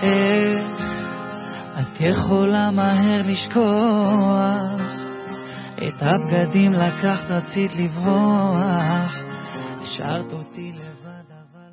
איך את יכולה מהר לשכוח, את הבגדים לקחת רצית לברוח, השארת אותי